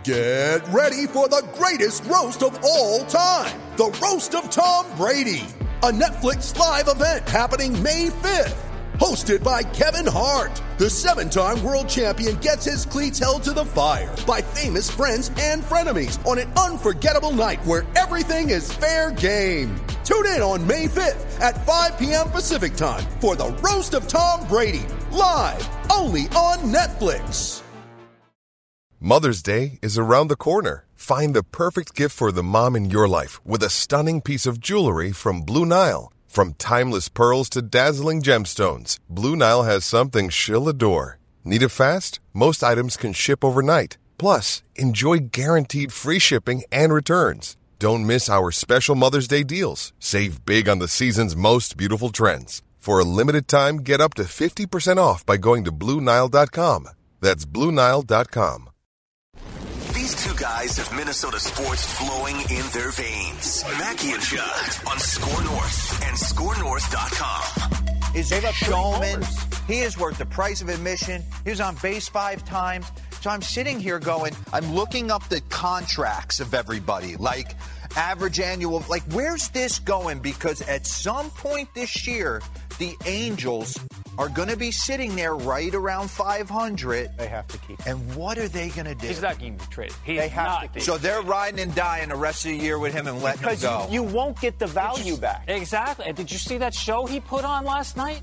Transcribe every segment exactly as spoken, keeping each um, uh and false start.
Get ready for the greatest roast of all time, the Roast of Tom Brady, a Netflix live event happening May fifth. Hosted by Kevin Hart, the seven-time world champion gets his cleats held to the fire by famous friends and frenemies on an unforgettable night where everything is fair game. Tune in on May fifth at five p.m. Pacific time for the Roast of Tom Brady, live only on Netflix. Mother's Day is around the corner. Find the perfect gift for the mom in your life with a stunning piece of jewelry from Blue Nile. From timeless pearls to dazzling gemstones, Blue Nile has something she'll adore. Need it fast? Most items can ship overnight. Plus, enjoy guaranteed free shipping and returns. Don't miss our special Mother's Day deals. Save big on the season's most beautiful trends. For a limited time, get up to fifty percent off by going to Blue Nile dot com. That's Blue Nile dot com. These two guys have Minnesota sports flowing in their veins. Mackie and Judd on Score North and Score North dot com. Is a showman. He is worth the price of admission. He was on base five times. So I'm sitting here going, I'm looking up the contracts of everybody, like average annual, like where's this going? Because at some point this year, the Angels are going to be sitting there right around five hundred. They have to keep him. And what are they going to do? He's not going to be traded. He's they have not. To so they're riding and dying the rest of the year with him and letting because him go. You, you won't get the value just, back. Exactly. Did you see that show he put on last night?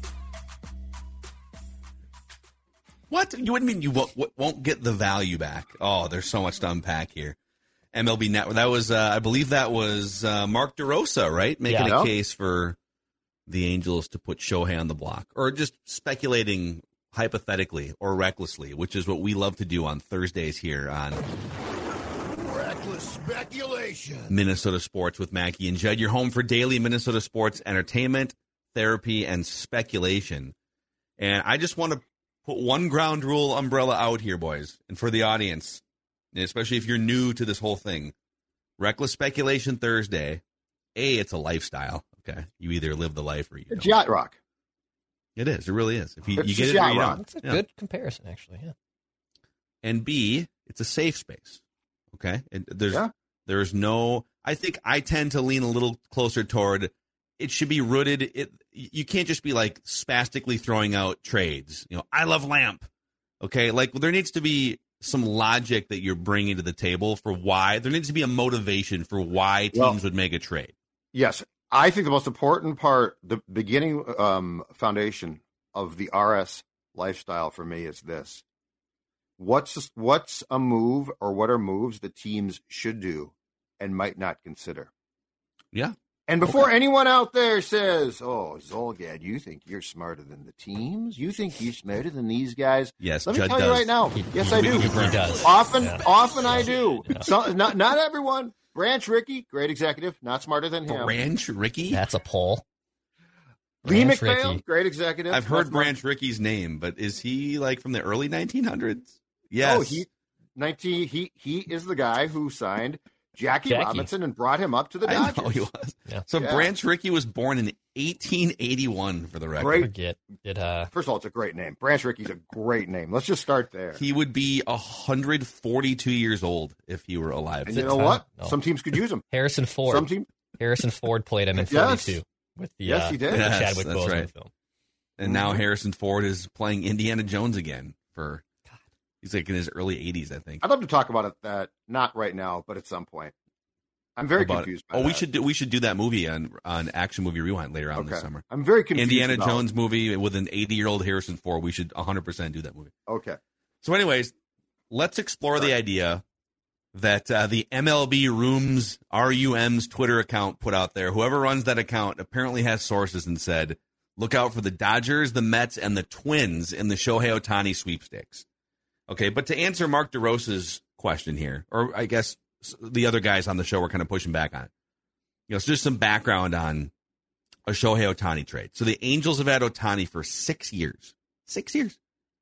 What? You wouldn't mean you won't, won't get the value back? Oh, there's so much to unpack here. M L B Network. That was, uh, I believe that was uh, Mark DeRosa, right? Making yeah. a case for the Angels to put Shohei on the block. Or just speculating hypothetically or recklessly, which is what we love to do on Thursdays here on Reckless Speculation. Minnesota Sports with Mackie and Judd. Your home for daily Minnesota sports entertainment, therapy, and speculation. And I just want to put one ground rule umbrella out here, boys, and for the audience, and especially if you're new to this whole thing. Reckless Speculation Thursday, A, it's a lifestyle, okay? You either live the life or you don't. It's yacht rock. It is. It really is. If you, it's you get it or you don't. That's a yeah. good comparison, actually, yeah. And B, it's a safe space, okay? And there's yeah. there's no, I think I tend to lean a little closer toward it should be rooted. It you can't just be like spastically throwing out trades. You know, I love Lamp. Okay, like there needs to be some logic that you're bringing to the table for why there needs to be a motivation for why teams well, would make a trade. Yes, I think the most important part, the beginning um, foundation of the R S lifestyle for me is this: what's what's a move or what are moves that teams should do and might not consider? Yeah. And before okay. anyone out there says, oh, Zolgad, you think you're smarter than the teams? You think you're smarter than these guys? Yes, Let me Judd tell does. you right now. He, yes, he, I do. He, he does. Often, yeah. often I do. Yeah. So, not, not everyone. Branch Rickey, great executive, not smarter than him. Branch Rickey? That's a poll. Lee Branch McPhail, Rickey. great executive. I've heard Branch Rickey's name, but is he like from the early nineteen hundreds? Yes. Oh, he, nineteen, he, he is the guy who signed Jackie, Jackie Robinson and brought him up to the Dodgers. I know he was. Yeah. So Yeah. Branch Rickey was born in eighteen eighty-one, for the record. Great. Forget it. Uh, First of all, it's a great name. Branch Rickey's a great name. Let's just start there. He would be one hundred forty-two years old if he were alive. And you know time? what? No. Some teams could use him. Harrison Ford. Some team. Harrison Ford played him in Yes. forty-two with the, Yes, uh, he did. with the Yes, Chadwick that's Boseman right. film. And now Harrison Ford is playing Indiana Jones again for, he's like in his early eighties, I think. I'd love to talk about it. That not right now, but at some point. I'm very About confused. It. By Oh, that. we should do we should do that movie on on Action Movie Rewind later on Okay. this summer. I'm very confused. Indiana about Jones movie with an eighty year old Harrison Ford. We should one hundred percent do that movie. Okay. So, anyways, let's explore Sorry. the idea that uh, the M L B Rooms R U M's Twitter account put out there. Whoever runs that account apparently has sources and said, look out for the Dodgers, the Mets, and the Twins in the Shohei Ohtani sweepstakes. Okay, but to answer Mark DeRosa's question here, or I guess the other guys on the show were kind of pushing back on it. You know, so just some background on a Shohei Ohtani trade. So the Angels have had Ohtani for six years. Six years.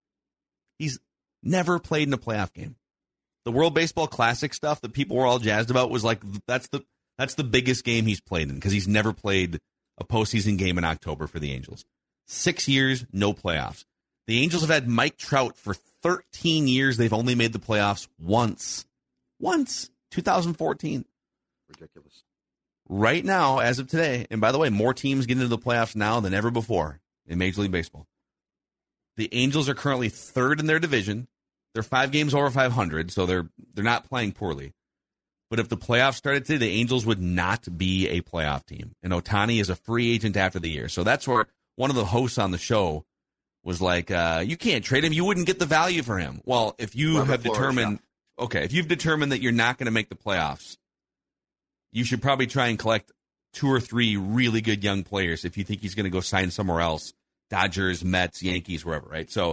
He's never played in a playoff game. The World Baseball Classic stuff that people were all jazzed about was like, that's the that's the biggest game he's played in because he's never played a postseason game in October for the Angels. Six years, no playoffs. The Angels have had Mike Trout for thirteen years. They've only made the playoffs once. Once. two thousand fourteen. Ridiculous. Right now, as of today, and by the way, more teams get into the playoffs now than ever before in Major League Baseball. The Angels are currently third in their division. They're five games over five hundred, so they're they're not playing poorly. But if the playoffs started today, the Angels would not be a playoff team. And Ohtani is a free agent after the year. So that's where one of the hosts on the show was like, uh, you can't trade him. You wouldn't get the value for him. Well, if you Robert have Flores, determined, yeah. okay, if you've determined that you're not going to make the playoffs, you should probably try and collect two or three really good young players if you think he's going to go sign somewhere else. Dodgers, Mets, Yankees, wherever, right? So,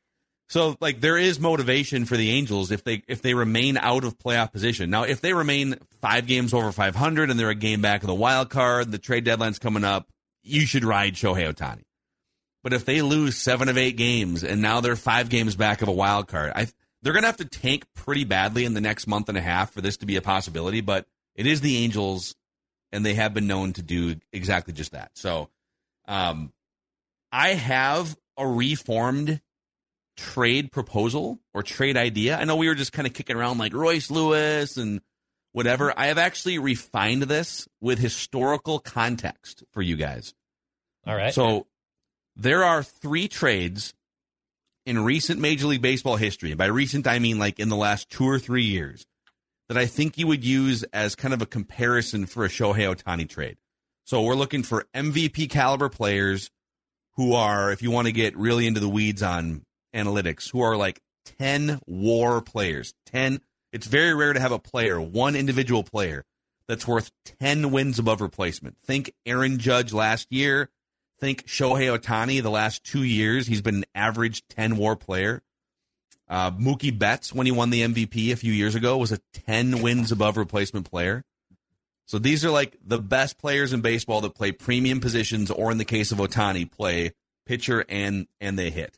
so like there is motivation for the Angels if they if they remain out of playoff position. Now, if they remain five games over five hundred and they're a game back of the wild card, the trade deadline's coming up, you should ride Shohei Ohtani. But if they lose seven of eight games and now they're five games back of a wild card, I, they're going to have to tank pretty badly in the next month and a half for this to be a possibility. But it is the Angels, and they have been known to do exactly just that. So, um, I have a reformed trade proposal or trade idea. I know we were just kind of kicking around like Royce Lewis and whatever. I have actually refined this with historical context for you guys. All right. So there are three trades in recent Major League Baseball history. And by recent, I mean like in the last two or three years that I think you would use as kind of a comparison for a Shohei Ohtani trade. So we're looking for M V P caliber players who are, if you want to get really into the weeds on analytics, who are like ten WAR players. ten. It's very rare to have a player, one individual player, that's worth ten wins above replacement. Think Aaron Judge last year. Think Shohei Ohtani the last two years. He's been an average ten WAR player. Uh, Mookie Betts, when he won the M V P a few years ago, was a ten wins above replacement player. So these are like the best players in baseball that play premium positions, or in the case of Ohtani, play pitcher and and they hit.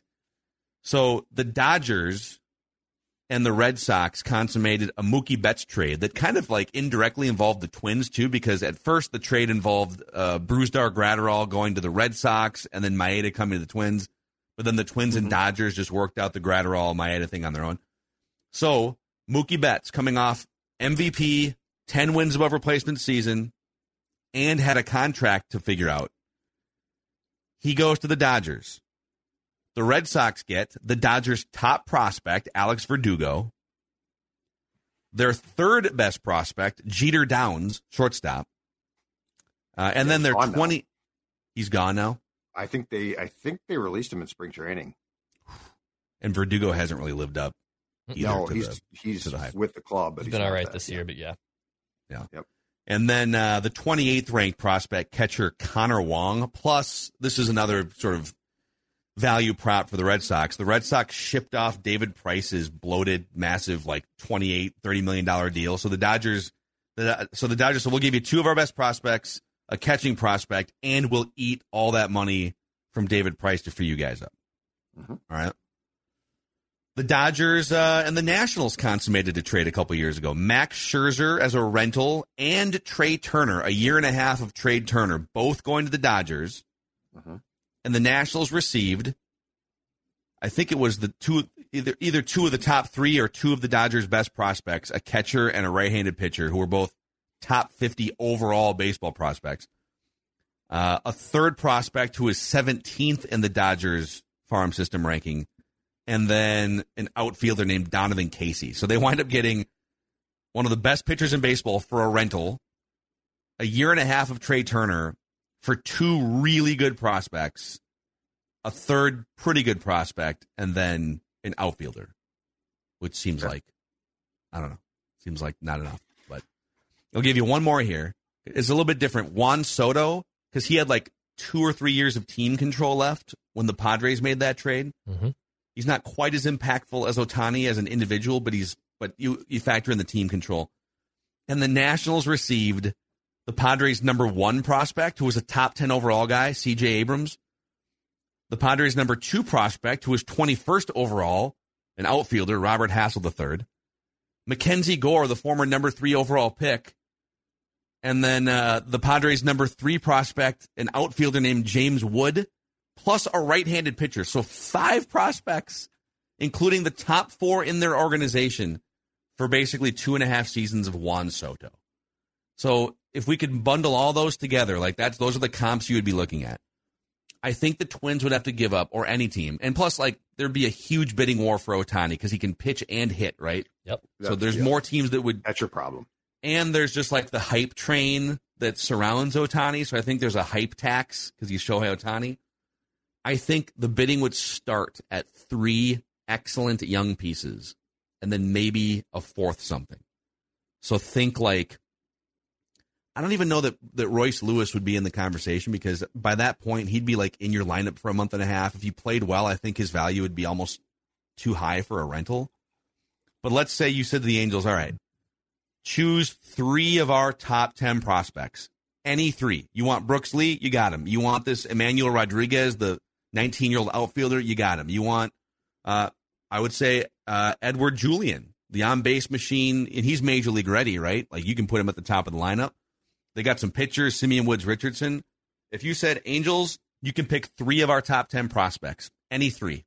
So the Dodgers and the Red Sox consummated a Mookie Betts trade that kind of like indirectly involved the Twins too, because at first the trade involved uh, Brusdar Graterol going to the Red Sox and then Maeda coming to the Twins. But then the Twins mm-hmm. and Dodgers just worked out the Graterol Maeda thing on their own. So Mookie Betts coming off M V P, ten wins above replacement season, and had a contract to figure out. He goes to the Dodgers. The Red Sox get the Dodgers' top prospect, Alex Verdugo. Their third best prospect, Jeter Downs, shortstop. Uh, and yeah, then their twenty. Now. He's gone now. I think they. I think they released him in spring training. And Verdugo hasn't really lived up. Either no, to he's the, he's to the hype. with the club, but he's he's been all right that, this yeah. year. But yeah, yeah, yep. And then uh, the twenty-eighth ranked prospect catcher Connor Wong. Plus, this is another sort of value prop for the Red Sox. The Red Sox shipped off David Price's bloated, massive, like twenty-eight, thirty million dollars deal. So the Dodgers, the, so the Dodgers, so we'll give you two of our best prospects, a catching prospect, and we'll eat all that money from David Price to free you guys up. Mm-hmm. All right. The Dodgers uh, and the Nationals consummated a trade a couple years ago. Max Scherzer as a rental and Trey Turner, a year and a half of Trey Turner, both going to the Dodgers. Mm-hmm. And the Nationals received, I think it was the two, either either two of the top three or two of the Dodgers' best prospects, a catcher and a right-handed pitcher, who were both top fifty overall baseball prospects. Uh, a third prospect who is seventeenth in the Dodgers farm system ranking, and then an outfielder named Donovan Casey. So they wind up getting one of the best pitchers in baseball for a rental, a year and a half of Trey Turner, for two really good prospects, a third pretty good prospect, and then an outfielder, which seems yeah. like, I don't know, seems like not enough. But I'll give you one more here. It's a little bit different. Juan Soto, because he had like two or three years of team control left when the Padres made that trade. Mm-hmm. He's not quite as impactful as Ohtani as an individual, but he's but you, you factor in the team control. And the Nationals received the Padres' number one prospect, who was a top ten overall guy, C J Abrams. The Padres' number two prospect, who was twenty-first overall, an outfielder, Robert Hassel the third. Mackenzie Gore, the former number three overall pick. And then uh, the Padres' number three prospect, an outfielder named James Wood, plus a right-handed pitcher. So five prospects, including the top four in their organization, for basically two and a half seasons of Juan Soto. So if we could bundle all those together, like that's those are the comps you would be looking at. I think the Twins would have to give up, or any team. And plus, like, there'd be a huge bidding war for Ohtani because he can pitch and hit, right? Yep. So That's, there's yeah. more teams that would. That's your problem. And there's just like the hype train that surrounds Ohtani. So I think there's a hype tax because he's Shohei Ohtani. I think the bidding would start at three excellent young pieces and then maybe a fourth something. So think like, I don't even know that, that Royce Lewis would be in the conversation because by that point, he'd be like in your lineup for a month and a half. If he played well, I think his value would be almost too high for a rental. But let's say you said to the Angels, all right, choose three of our top ten prospects. Any three. You want Brooks Lee? You got him. You want this Emmanuel Rodriguez, the nineteen-year-old outfielder? You got him. You want, uh, I would say, uh, Edward Julian, the on-base machine, and he's major league ready, right? Like you can put him at the top of the lineup. They got some pitchers, Simeon Woods Richardson. If you said Angels, you can pick three of our top ten prospects. Any three.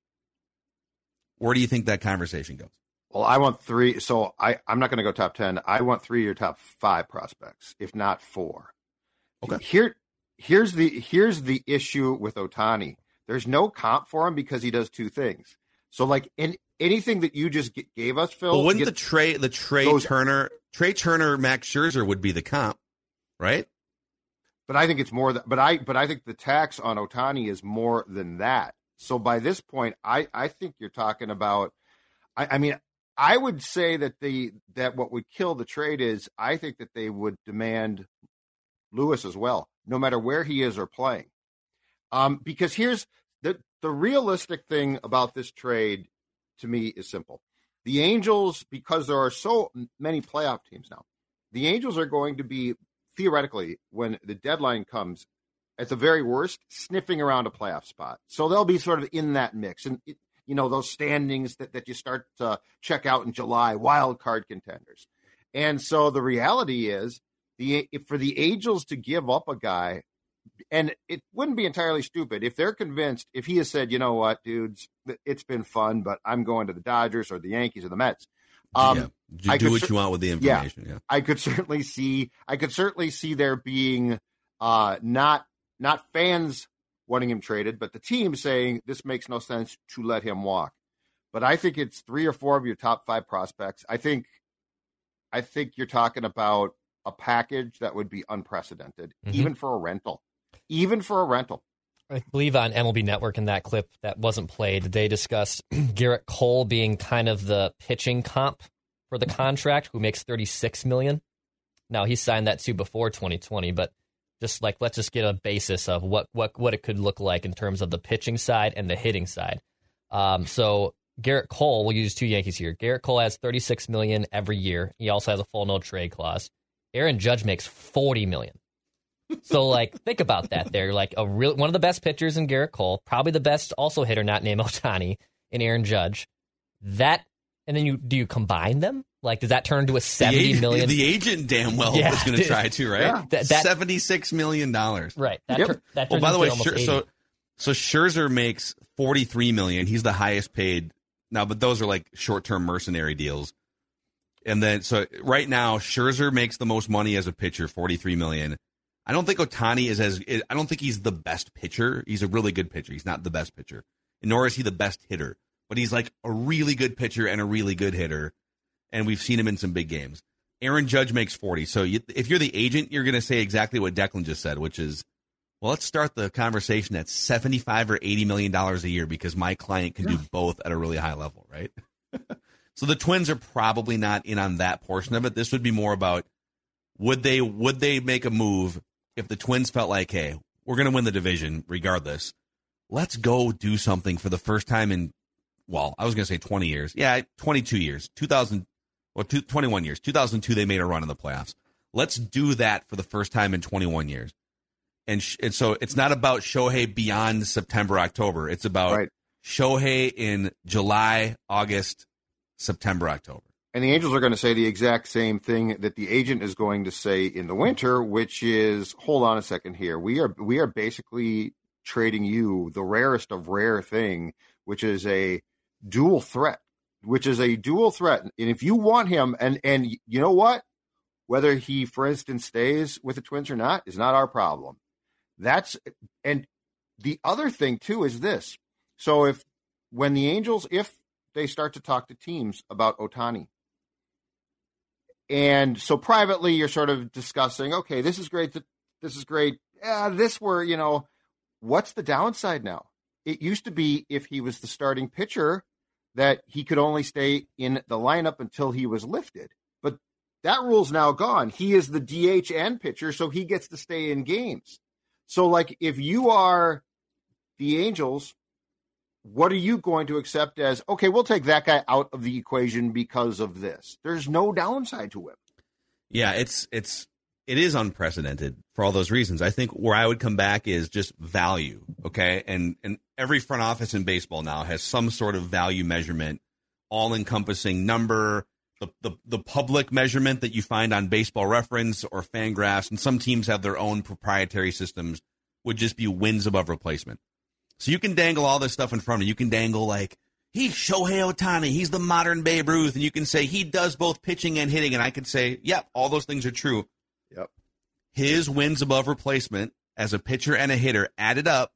Where do you think that conversation goes? Well, I want three. So I, I'm not going to go top ten. I want three of your top five prospects, if not four. Okay. Here, here's the here's the issue with Ohtani. There's no comp for him because he does two things. So, like, in anything that you just g- gave us, Phil. But wouldn't get, the Trey the Trey goes, Turner Trey Turner Max Scherzer would be the comp, right? But I think it's more. Th- but I but I think the tax on Ohtani is more than that. So by this point, I, I think you're talking about. I, I mean, I would say that the that what would kill the trade is I think that they would demand Lewis as well, no matter where he is or playing. Um, because here's the the realistic thing about this trade to me is simple. The Angels, because there are so many playoff teams now, the Angels are going to be theoretically, when the deadline comes, at the very worst, sniffing around a playoff spot. So they'll be sort of in that mix. And, it, you know, those standings that, that you start to check out in July, wild card contenders. And so the reality is, the if for the Angels to give up a guy, and it wouldn't be entirely stupid if they're convinced, if he has said, you know what, dudes, it's been fun, but I'm going to the Dodgers or the Yankees or the Mets. Um, yeah. You I do what cer- you want with the information. Yeah, yeah. I could certainly see, I could certainly see there being uh, not not fans wanting him traded, but the team saying this makes no sense to let him walk. But I think it's three or four of your top five prospects. I think, I think you're talking about a package that would be unprecedented, mm-hmm. even for a rental, even for a rental. I believe on M L B Network in that clip that wasn't played, they discussed Garrett Cole being kind of the pitching comp for the contract, who makes thirty-six million dollars. Now, he signed that too before twenty twenty, but just like, let's just get a basis of what, what, what it could look like in terms of the pitching side and the hitting side. Um, so Garrett Cole, we'll use two Yankees here. Garrett Cole has thirty-six million dollars every year. He also has a full no trade clause. Aaron Judge makes forty million dollars. So, like, think about that there. Like, a real one of the best pitchers in Garrett Cole, probably the best also hitter not named Ohtani in Aaron Judge. That, and then you do you combine them? Like, does that turn into a seventy the million? The agent damn well yeah, is going to try to, right? Yeah. That, that, seventy-six million dollars. Right. That, Yep. tur- that Well, turns by the way, into almost Scher- so eighty. so Scherzer makes forty-three million dollars. He's the highest paid now, but those are like short-term mercenary deals. And then, so right now, Scherzer makes the most money as a pitcher, forty-three million dollars. I don't think Ohtani is as, I don't think he's the best pitcher. He's a really good pitcher. He's not the best pitcher, nor is he the best hitter. But he's like a really good pitcher and a really good hitter. And we've seen him in some big games. Aaron Judge makes forty. So you, if you're the agent, you're going to say exactly what Declan just said, which is, well, let's start the conversation at seventy-five or eighty million dollars a year because my client can do both at a really high level, right? So the Twins are probably not in on that portion of it. This would be more about, would they would they make a move if the Twins felt like, hey, we're going to win the division regardless. Let's go do something for the first time in, well, I was going to say twenty years. Yeah, twenty-two years. two thousand, or two, twenty-one years. two thousand two, they made a run in the playoffs. Let's do that for the first time in twenty-one years. And, sh- and so it's not about Shohei beyond September, October. It's about Right. Shohei in July, August, September, October. And the Angels are going to say the exact same thing that the agent is going to say in the winter, which is, hold on a second here. We are we are basically trading you the rarest of rare thing, which is a dual threat which is a dual threat. And if you want him, and and you know what, whether he, for instance, stays with the Twins or not is not our problem. That's and the other thing too is this. So if when the Angels, if they start to talk to teams about Ohtani, and so privately you're sort of discussing, okay, this is great, this is great. Yeah, this were, you know, what's the downside now? It used to be if he was the starting pitcher that he could only stay in the lineup until he was lifted. But that rule's now gone. He is the D H and pitcher, so he gets to stay in games. So, like, if you are the Angels, what are you going to accept as, okay, we'll take that guy out of the equation because of this? There's no downside to him. Yeah, it's it's it is unprecedented for all those reasons. I think where I would come back is just value, okay? And and every front office in baseball now has some sort of value measurement, all-encompassing number, the, the, the public measurement that you find on Baseball Reference or Fangraphs, and some teams have their own proprietary systems, would just be wins above replacement. So you can dangle all this stuff in front of you. You can dangle like, he's Shohei Ohtani, he's the modern Babe Ruth, and you can say he does both pitching and hitting, and I could say, yep, all those things are true. Yep. His wins above replacement as a pitcher and a hitter added up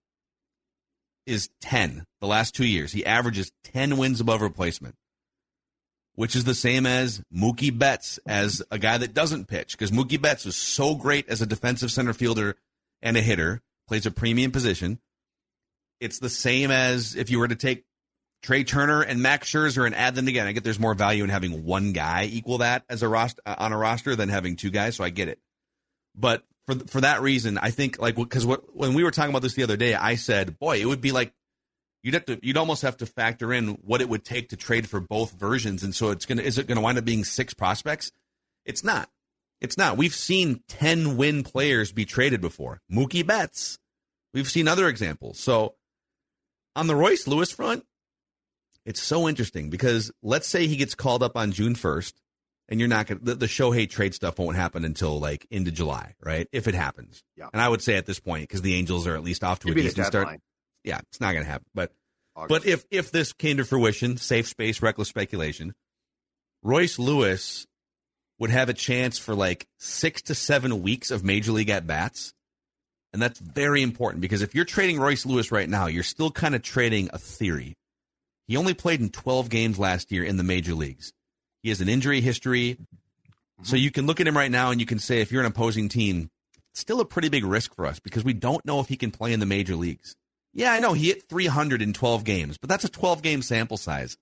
is ten the last two years. He averages ten wins above replacement, which is the same as Mookie Betts as a guy that doesn't pitch, because Mookie Betts is so great as a defensive center fielder and a hitter, plays a premium position. It's the same as if you were to take Trey Turner and Max Scherzer and add them together. I get there's more value in having one guy equal that as a roster on a roster than having two guys, so I get it. But for for that reason, I think like because what when we were talking about this the other day, I said, boy, it would be like you'd have to you'd almost have to factor in what it would take to trade for both versions, and so it's gonna is it gonna wind up being six prospects? It's not. It's not. We've seen ten win players be traded before. Mookie Betts. We've seen other examples. So on the Royce Lewis front, it's so interesting because let's say he gets called up on June first, and you're not going the, the Shohei trade stuff won't happen until like into July, right? If it happens. Yeah. And I would say at this point, because the Angels are at least off to It'd a be the decent start. deadline. Yeah, it's not going to happen. But August. but if if this came to fruition, safe space, reckless speculation, Royce Lewis would have a chance for like six to seven weeks of major league at bats. And that's very important because if you're trading Royce Lewis right now, you're still kind of trading a theory. He only played in twelve games last year in the major leagues. He has an injury history. Mm-hmm. So you can look at him right now and you can say, if you're an opposing team, it's still a pretty big risk for us because we don't know if he can play in the major leagues. Yeah, I know he hit three hundred in twelve games, but that's a twelve-game sample size.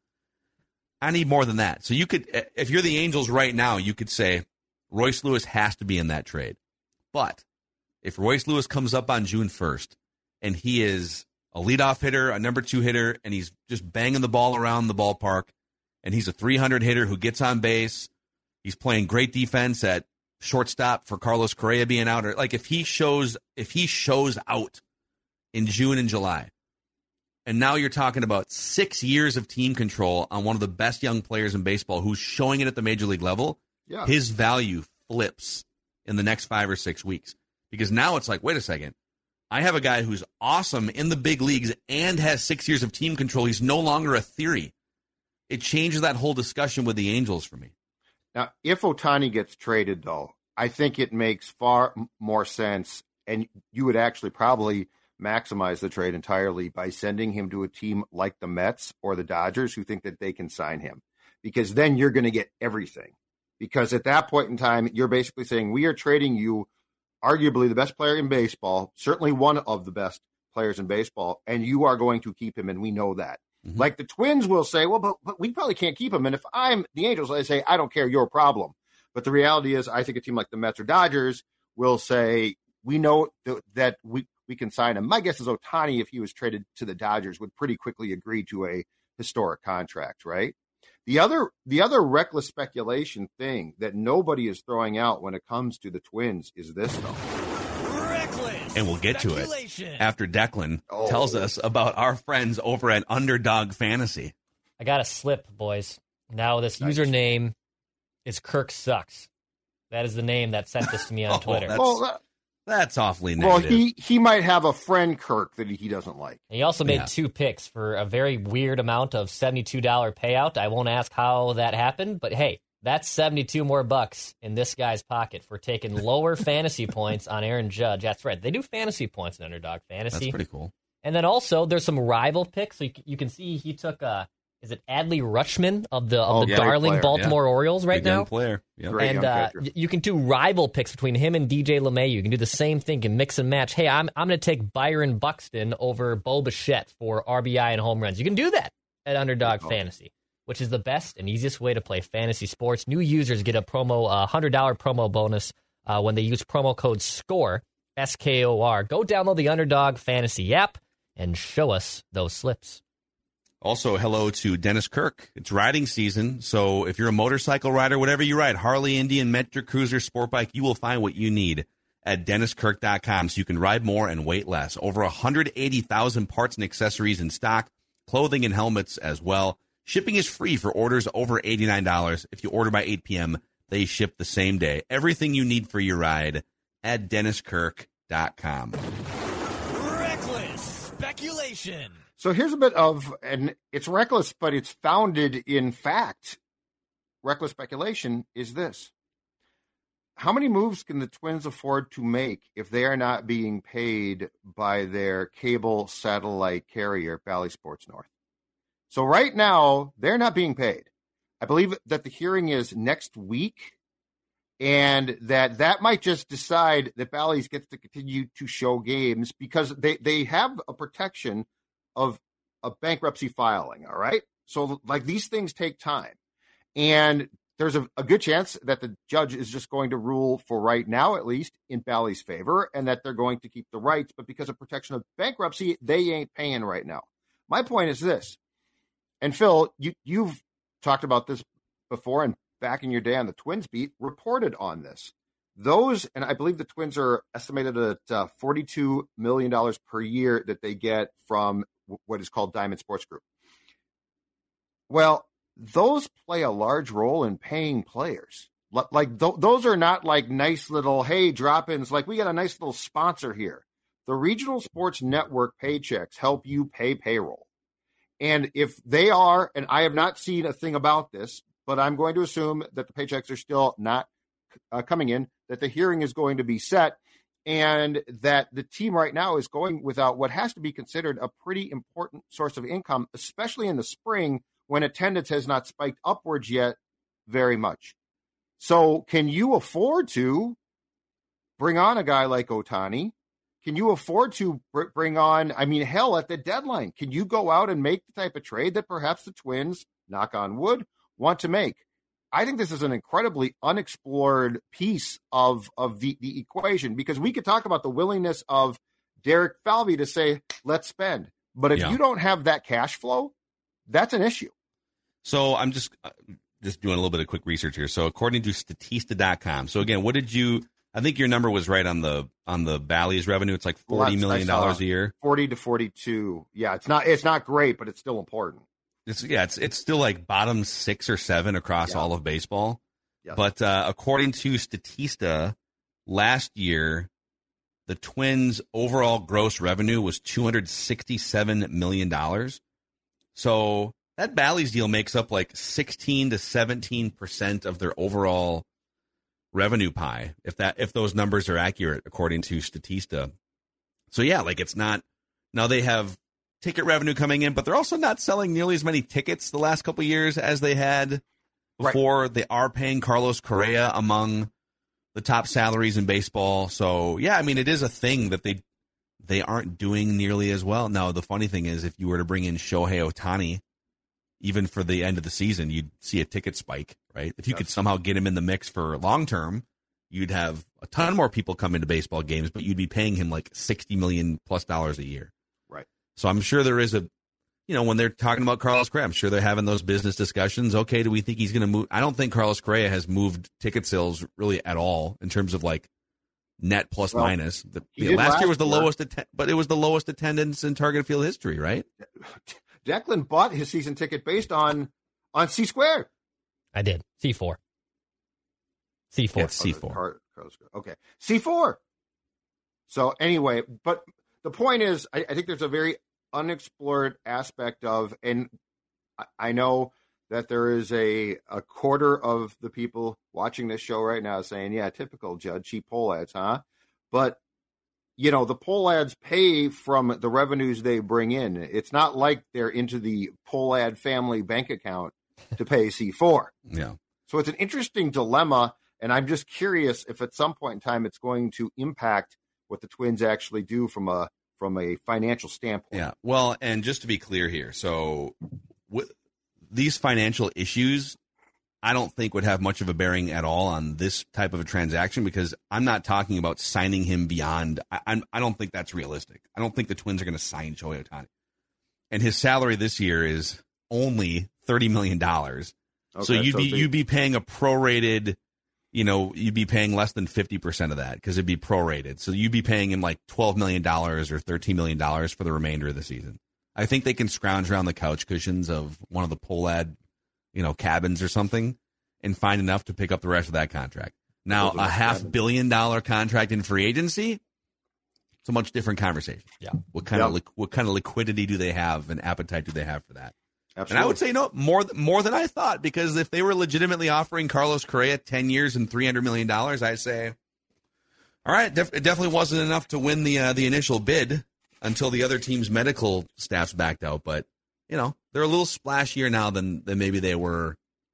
I need more than that. So you could, if you're the Angels right now, you could say Royce Lewis has to be in that trade. But if Royce Lewis comes up on June first and he is a leadoff hitter, a number two hitter, and he's just banging the ball around the ballpark, and he's a three hundred hitter who gets on base, he's playing great defense at shortstop for Carlos Correa being out, or like if he shows if he shows out in June and July, and now you're talking about six years of team control on one of the best young players in baseball who's showing it at the major league level, yeah. His value flips in the next five or six weeks. Because now it's like, wait a second, I have a guy who's awesome in the big leagues and has six years of team control. He's no longer a theory. It changes that whole discussion with the Angels for me. Now, if Ohtani gets traded, though, I think it makes far more sense, and you would actually probably maximize the trade entirely by sending him to a team like the Mets or the Dodgers who think that they can sign him, because then you're going to get everything. Because at that point in time, you're basically saying, we are trading you arguably the best player in baseball, certainly one of the best players in baseball, and you are going to keep him, and we know that. Mm-hmm. Like the Twins will say, well, but, but we probably can't keep him. And if I'm the Angels, I say, I don't care, your problem. But the reality is, I think a team like the Mets or Dodgers will say, we know th- that we, we can sign him. My guess is Ohtani, if he was traded to the Dodgers, would pretty quickly agree to a historic contract, right? The other the other reckless speculation thing that nobody is throwing out when it comes to the Twins is this, though. Reckless and we'll get to it after Declan oh. tells us about our friends over at Underdog Fantasy. I got a slip, boys. Now this nice. Username is Kirk Sucks. That is the name that sent this to me on oh, Twitter. That's, well, that, That's awfully Well, negative. he, he might have a friend, Kirk, that he doesn't like. And he also made Yeah. two picks for a very weird amount of seventy-two dollars payout. I won't ask how that happened, but hey, that's seventy-two more bucks in this guy's pocket for taking lower fantasy points on Aaron Judge. That's right. They do fantasy points in Underdog Fantasy. That's pretty cool. And then also there's some rival picks. So you, c- you can see he took, uh, is it Adley Rutschman of the, of Oh, the yeah, darling great player, Baltimore Orioles right Good young now? player. Yep. Great And young uh, catcher. y- you can do rival picks between him and D J LeMahieu. You can do the same thing and mix and match. Hey, I'm I'm going to take Byron Buxton over Bo Bichette for R B I and home runs. You can do that at Underdog Oh. Fantasy, which is the best and easiest way to play fantasy sports. New users get a promo, a one hundred dollars promo bonus uh, when they use promo code SCORE, S K O R. Go download the Underdog Fantasy app and show us those slips. Also, hello to Dennis Kirk. It's riding season, so if you're a motorcycle rider, whatever you ride, Harley, Indian, Metric Cruiser, Sport Bike, you will find what you need at dennis kirk dot com so you can ride more and wait less. Over one hundred eighty thousand parts and accessories in stock, clothing and helmets as well. Shipping is free for orders over eighty-nine dollars. If you order by eight p.m., they ship the same day. Everything you need for your ride at dennis kirk dot com. Reckless speculation. So here's a bit of, and it's reckless, but it's founded in fact. Reckless speculation is this. How many moves can the Twins afford to make if they are not being paid by their cable satellite carrier, Bally Sports North? So right now, they're not being paid. I believe that the hearing is next week, and that that might just decide that Bally's gets to continue to show games because they, they have a protection of a bankruptcy filing, all right? So, like, these things take time. And there's a, a good chance that the judge is just going to rule, for right now at least, in Bally's favor, and that they're going to keep the rights. But because of protection of bankruptcy, they ain't paying right now. My point is this, and Phil, you, you've talked about this before, and back in your day on the Twins beat, reported on this. Those, and I believe the Twins are estimated at uh, forty-two million dollars per year that they get from w- what is called Diamond Sports Group. Well, those play a large role in paying players. L- like th- those are not like nice little, hey, drop-ins. Like, we got a nice little sponsor here. The regional sports network paychecks help you pay payroll. And if they are, and I have not seen a thing about this, but I'm going to assume that the paychecks are still not uh, coming in, that the hearing is going to be set, and that the team right now is going without what has to be considered a pretty important source of income, especially in the spring when attendance has not spiked upwards yet very much. So can you afford to bring on a guy like Ohtani? Can you afford to br- bring on, I mean, hell, at the deadline, can you go out and make the type of trade that perhaps the Twins, knock on wood, want to make? I think this is an incredibly unexplored piece of, of the, the equation, because we could talk about the willingness of Derek Falvey to say, let's spend. But if Yeah. you don't have that cash flow, that's an issue. So I'm just uh, just doing a little bit of quick research here. So according to Statista dot com, so again, what did you? I think your number was right on the on the Bally's revenue. It's like forty million dollars a year, forty to forty-two. Yeah, it's not it's not great, but it's still important. It's yeah, it's it's still like bottom six or seven across Yeah. all of baseball. Yes. But uh, according to Statista, last year the Twins' overall gross revenue was two hundred sixty-seven million dollars. So that Bally's deal makes up like sixteen to seventeen percent of their overall revenue pie, if that if those numbers are accurate according to Statista. So yeah, like it's not now they have ticket revenue coming in, but they're also not selling nearly as many tickets the last couple of years as they had before. Right. They are paying Carlos Correa among the top salaries in baseball. So yeah, I mean it is a thing that they they aren't doing nearly as well. Now the funny thing is, if you were to bring in Shohei Ohtani, even for the end of the season, you'd see a ticket spike, right? If you yes. could somehow get him in the mix for long term, you'd have a ton more people come into baseball games, but you'd be paying him like sixty million plus dollars a year. Right. So I'm sure there is a, you know, when they're talking about Carlos Correa, I'm sure they're having those business discussions. Okay, do we think he's going to move? I don't think Carlos Correa has moved ticket sales really at all in terms of like net plus well, minus. The, he the last, last year was the year. lowest, att- but it was the lowest attendance in Target Field history, right? Declan bought his season ticket based on on C squared. I did. C four. C four. It's C four. Okay. C four. So anyway, but the point is, I, I think there's a very unexplored aspect of, and I, I know that there is a, a quarter of the people watching this show right now saying, yeah, typical Judd, cheap poll ads, huh? But, you know, the poll ads pay from the revenues they bring in. It's not like they're into the poll ad family bank account to pay C four. Yeah. So it's an interesting dilemma, and I'm just curious if at some point in time it's going to impact what the Twins actually do from a from a financial standpoint. Yeah. Well, and just to be clear here, so with these financial issues, I don't think would have much of a bearing at all on this type of a transaction, because I'm not talking about signing him beyond. I, I'm, I don't think that's realistic. I don't think the Twins are going to sign Shohei Ohtani. And his salary this year is only thirty million dollars. Okay, so you'd so be the, you'd be paying a prorated, you know, you'd be paying less than fifty percent of that because it'd be prorated. So you'd be paying him like twelve million dollars or thirteen million dollars for the remainder of the season. I think they can scrounge around the couch cushions of one of the poll ad, you know, cabins or something and find enough to pick up the rest of that contract. Now, a half cabin. billion dollar contract in free agency, it's a much different conversation. Yeah. What kind yep. of li- what kind of liquidity do they have and appetite do they have for that? Absolutely. And I would say no more more than I thought, because if they were legitimately offering Carlos Correa ten years and three hundred million dollars, I'd say, all right, def- it definitely wasn't enough to win the uh, the initial bid until the other team's medical staffs backed out. But, you know, they're a little splashier now than, than maybe they were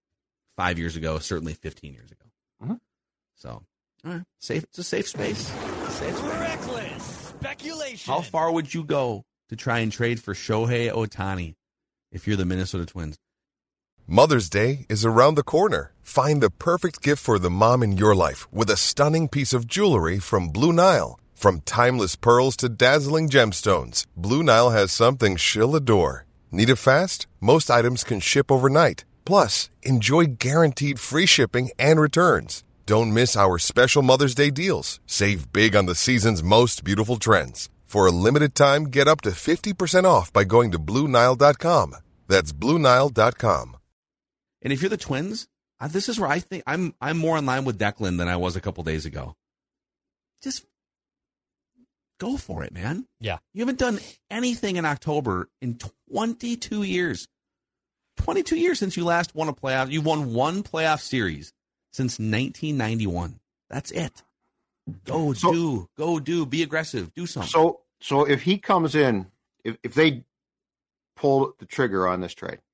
five years ago, certainly fifteen years ago. Mm-hmm. So, all right, safe. It's a safe space. It's a safe space. Reckless speculation. How far would you go to try and trade for Shohei Ohtani if you're the Minnesota Twins? Mother's Day is around the corner. Find the perfect gift for the mom in your life with a stunning piece of jewelry from Blue Nile. From timeless pearls to dazzling gemstones, Blue Nile has something she'll adore. Need it fast? Most items can ship overnight. Plus, enjoy guaranteed free shipping and returns. Don't miss our special Mother's Day deals. Save big on the season's most beautiful trends. For a limited time, get up to fifty percent off by going to Blue Nile dot com. That's Blue Nile dot com. And if you're the Twins, uh, this is where I think I'm I'm more in line with Declan than I was a couple days ago. Just go for it, man. Yeah. You haven't done anything in October in twenty-two years. twenty-two years since you last won a playoff. You won one playoff series since nineteen ninety-one. That's it. Go so, do. Go do. Be aggressive. Do something. So so if he comes in, if, if they pull the trigger on this trade,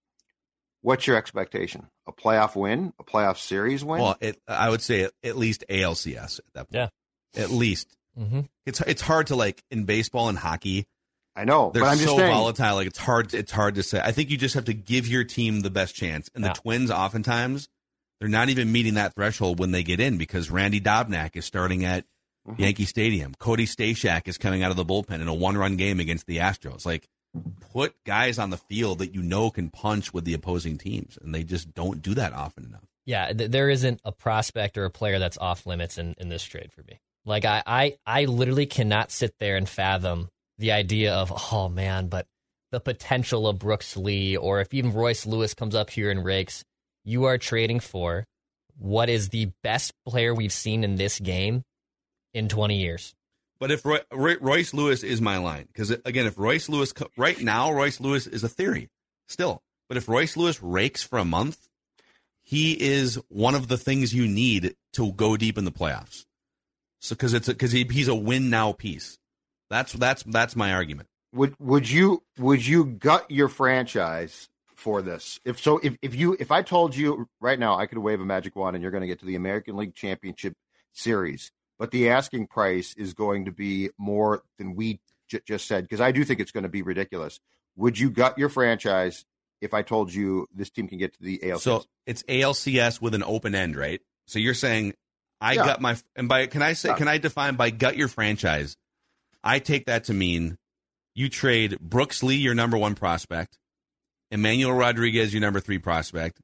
what's your expectation? A playoff win? A playoff series win? Well, it, I would say at least A L C S at that point. Yeah. At least. Mm-hmm. It's it's hard to, like, in baseball and hockey. I know, They're but I'm just so saying. volatile. Like, it's hard. It's hard to say. I think you just have to give your team the best chance. And yeah. the Twins, oftentimes, they're not even meeting that threshold when they get in, because Randy Dobnak is starting at mm-hmm. Yankee Stadium. Cody Stashak is coming out of the bullpen in a one-run game against the Astros. Like, put guys on the field that you know can punch with the opposing teams, and they just don't do that often enough. Yeah, th- there isn't a prospect or a player that's off limits in, in this trade for me. Like, I, I, I literally cannot sit there and fathom the idea of, oh, man, but the potential of Brooks Lee, or if even Royce Lewis comes up here and rakes, you are trading for what is the best player we've seen in this game in twenty years. But if Roy, Roy, Royce Lewis is my line, because, again, if Royce Lewis, right now, Royce Lewis is a theory still. But if Royce Lewis rakes for a month, he is one of the things you need to go deep in the playoffs. So, because it's because he, he's a win now piece. That's that's that's my argument. Would would you would you gut your franchise for this? If so, if, if you if I told you right now I could wave a magic wand and you're going to get to the American League Championship Series, but the asking price is going to be more than we j- just said, because I do think it's going to be ridiculous. Would you gut your franchise if I told you this team can get to the A L C S? So it's A L C S with an open end, right? So you're saying I yeah. gut my and by can I say yeah. can I define by gut your franchise? I take that to mean you trade Brooks Lee, your number one prospect, Emmanuel Rodriguez, your number three prospect,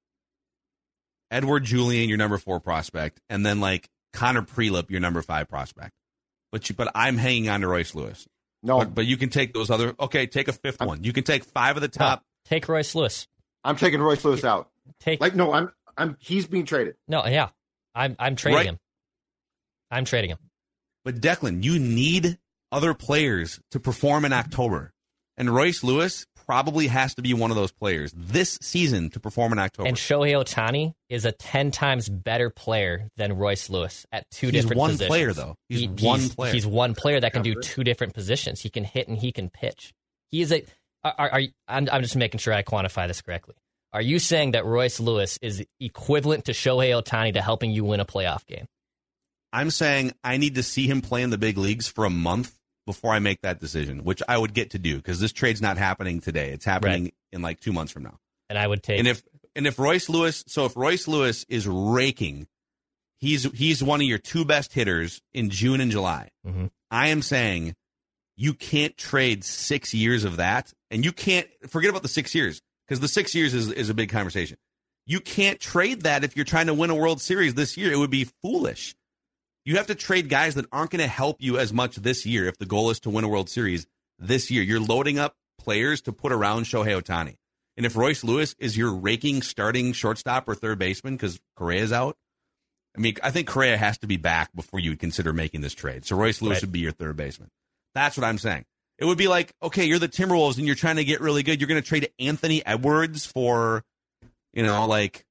Edward Julian, your number four prospect, and then like Connor Prelip, your number five prospect. But you, but I'm hanging on to Royce Lewis. No, but, but you can take those other. Okay, take a fifth I'm, one. You can take five of the top. No, take Royce Lewis. I'm taking Royce Lewis out. Take like no, I'm I'm he's being traded. No, yeah, I'm I'm trading right. him. I'm trading him. But Declan, you need other players to perform in October. And Royce Lewis probably has to be one of those players this season to perform in October. And Shohei Ohtani is a ten times better player than Royce Lewis at two he's different one positions. player, though. He's he, one he's, player. He's one player that can do two different positions. He can hit and he can pitch. He is a. Are, are, I'm, I'm just making sure I quantify this correctly. Are you saying that Royce Lewis is equivalent to Shohei Ohtani to helping you win a playoff game? I'm saying I need to see him play in the big leagues for a month before I make that decision, which I would get to do because this trade's not happening today. It's happening right. in like two months from now. And I would take. And if and if Royce Lewis, so if Royce Lewis is raking, he's he's one of your two best hitters in June and July. Mm-hmm. I am saying you can't trade six years of that, and you can't forget about the six years because the six years is is a big conversation. You can't trade that if you're trying to win a World Series this year. It would be foolish. You have to trade guys that aren't going to help you as much this year if the goal is to win a World Series this year. You're loading up players to put around Shohei Ohtani. And if Royce Lewis is your raking starting shortstop or third baseman because Correa's out, I mean, I think Correa has to be back before you would consider making this trade. So Royce Lewis right. would be your third baseman. That's what I'm saying. It would be like, okay, you're the Timberwolves and you're trying to get really good. You're going to trade Anthony Edwards for, you know, like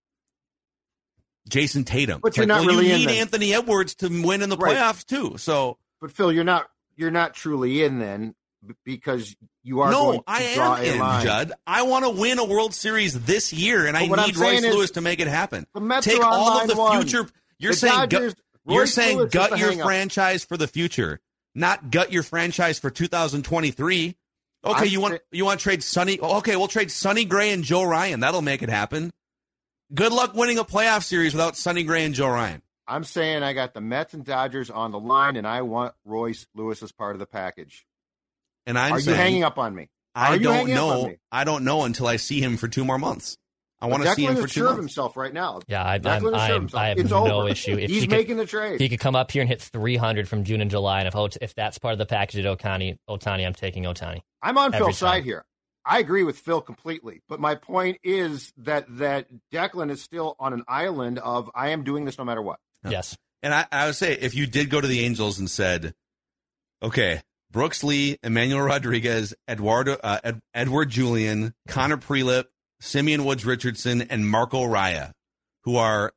Jason Tatum. But you're like, not well, really you in need then. Anthony Edwards to win in the Right. playoffs too. So, but Phil, you're not you're not truly in then b- because you are no, going to I draw am a in, line. Judd. I want to win a World Series this year, and But I what I'm need Royce saying is Lewis to make it happen. the Mets Take are on all of line the one. future. You're The saying Dodgers, gut, you're Royce saying Lewis is gut the your hang-up. franchise for the future, not gut your franchise for two thousand twenty-three. Okay, I'm you want sa- you want to trade Sonny? Okay, we'll trade Sonny Gray and Joe Ryan. That'll make it happen. Good luck winning a playoff series without Sonny Gray and Joe Ryan. I'm saying I got the Mets and Dodgers on the line, and I want Royce Lewis as part of the package. And I'm Are saying, you hanging up on me? Are I you don't hanging up on know. me? I don't know until I see him for two more months. I want to Declan see him for is two sure of months. himself right now. Yeah, I, Declan I'm, is sure of I'm, himself. I have It's no over. issue. If He's he making could, the trade. He could come up here and hit three hundred from June and July, and if Ot- if that's part of the package at Ohtani, Ohtani, I'm taking Ohtani. I'm on Every Phil's time. side here. I agree with Phil completely, but my point is that that Declan is still on an island of I am doing this no matter what. Yeah. Yes. And I, I would say if you did go to the Angels and said, okay, Brooks Lee, Emmanuel Rodriguez, Eduardo, uh, Ed, Edward Julian, Connor Prelip, Simeon Woods Richardson, and Marco Raya, who are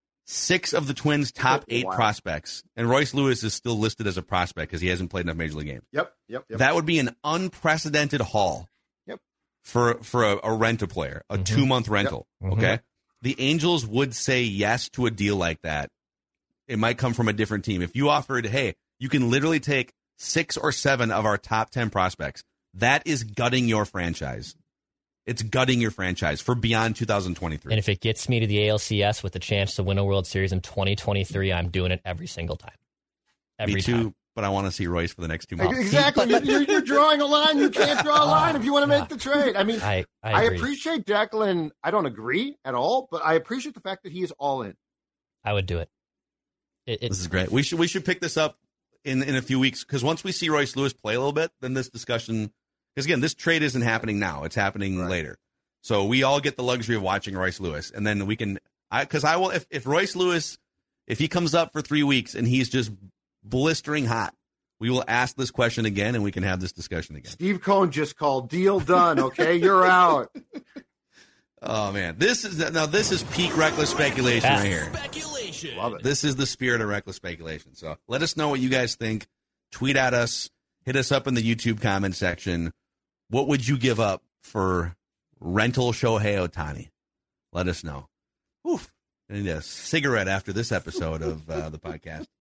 six of the Twins' top eight Wow. prospects, and Royce Lewis is still listed as a prospect because he hasn't played enough Major League games. Yep, yep, yep. That would be an unprecedented haul. Yep. For for a, a rent-a-player, a Mhm. two-month rental, Yep. Mhm. okay? The Angels would say yes to a deal like that. It might come from a different team. If you offered, hey, you can literally take six or seven of our top ten prospects, that is gutting your franchise. It's gutting your franchise for beyond two thousand twenty-three. And if it gets me to the A L C S with the chance to win a World Series in twenty twenty-three, I'm doing it every single time. Every Me too, time. but I want to see Royce for the next two months. Exactly. You're, you're, you're drawing a line. You can't draw a line if you want to make the trade. I mean, I, I, I agree. appreciate Declan. I don't agree at all, but I appreciate the fact that he is all in. I would do it. It, it This is great. We should we should pick this up in, in a few weeks because once we see Royce Lewis play a little bit, then this discussion, because again, this trade isn't happening now; it's happening Right. later. So we all get the luxury of watching Royce Lewis, and then we can, I because I will if if Royce Lewis, if he comes up for three weeks and he's just blistering hot, we will ask this question again, and we can have this discussion again. Steve Cohn just called. Deal done. Okay, you're out. Oh man, this is now this is peak reckless speculation right here. Speculation. Love it. This is the spirit of reckless speculation. So let us know what you guys think. Tweet at us. Hit us up in the YouTube comment section. What would you give up for rental Shohei Ohtani? Let us know. Oof. I need a cigarette after this episode of uh, the podcast.